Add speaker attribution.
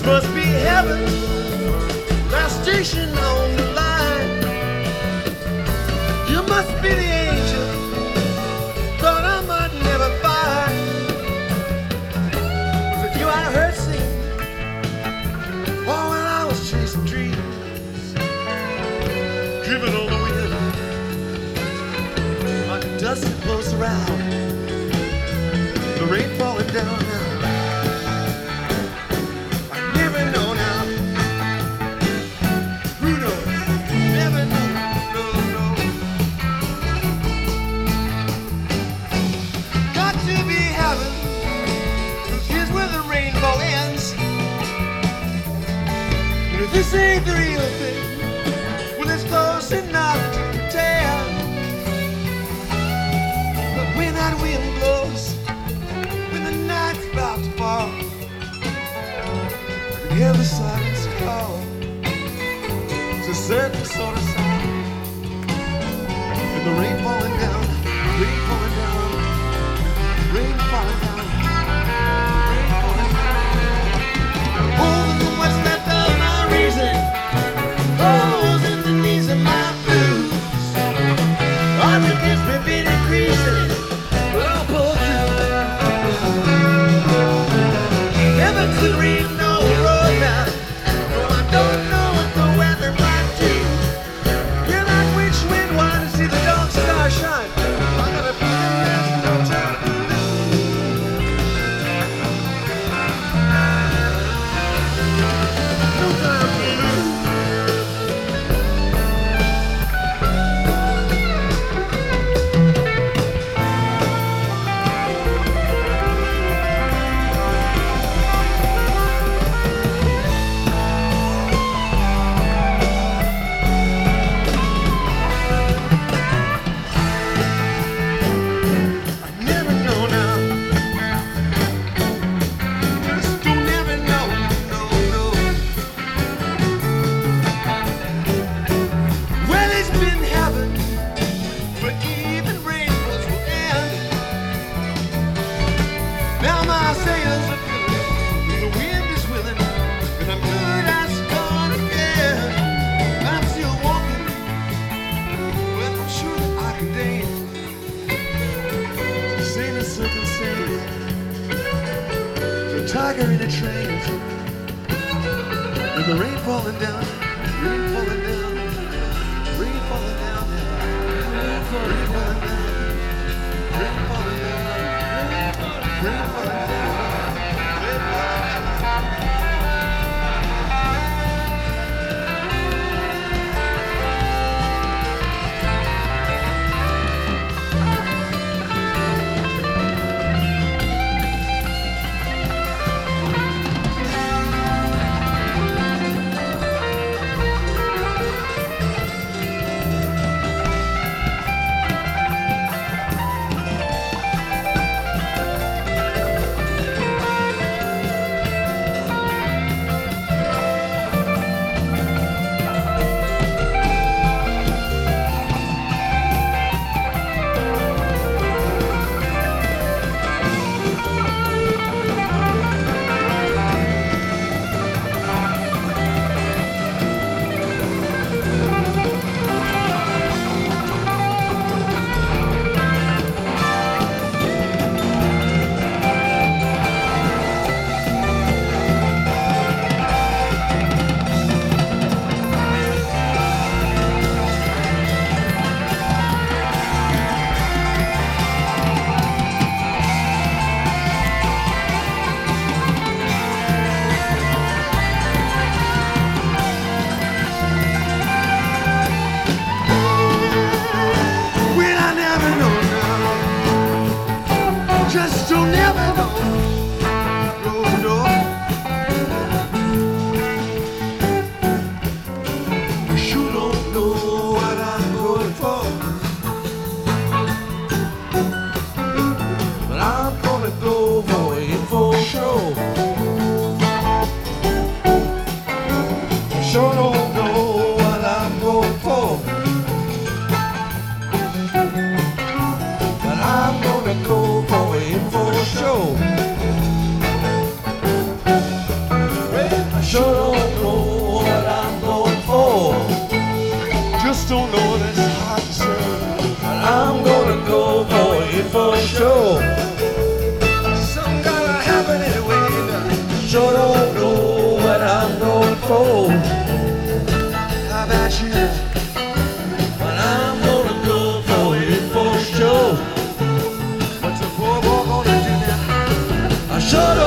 Speaker 1: must be heaven, last station on the line. You must be the angel, thought I might never find. For you I heard sing, oh, when I was chasing dreams, driven on the wind, like dust that blows around, the rain falling down now. This ain't the real thing, well, it's close enough to pretend. But when that wind blows, when the night's about to fall, I can hear the silence call. It's a certain sort of sound. And the rain falling down, rain falling down, rain falling down, rain falling down. Holding the what's left of my reason, holes in the knees of my blues. Odds against me been increasing, but I'll pull through. Never to read no road now, no, I don't know what the weather might do. Hear that witch wind whine and see the dark star shine. I got a feeling there's no time to lose. No time to lose. Tiger in a train, with the rain falling down, rain falling down, rain falling down, rain falling down, rain falling down, rain falling down. before. How about you? But I'm gonna go for it for sure. What's a poor boy gonna do now? I shut